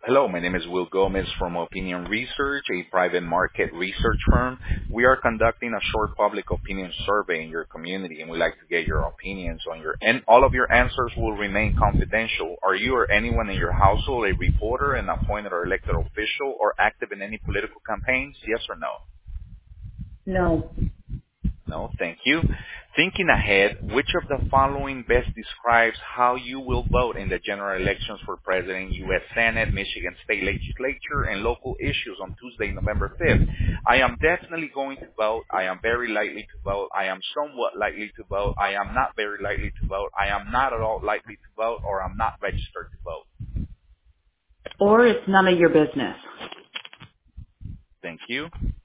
Hello, my name is Will Gomez from Opinion Research, a private market research firm. We are conducting a short public opinion survey in your community, and we'd like to get your opinions on and all of your answers will remain confidential. Are you or anyone in your household a reporter, an appointed or elected official, or active in any political campaigns? Yes or no? No. No, thank you. Thinking ahead, which of the following best describes how you will vote in the general elections for President, U.S. Senate, Michigan State Legislature, and local issues on Tuesday, November 5th? I am definitely going to vote. I am very likely to vote. I am somewhat likely to vote. I am not very likely to vote. I am not at all likely to vote, or I'm not registered to vote. Or it's none of your business. Thank you.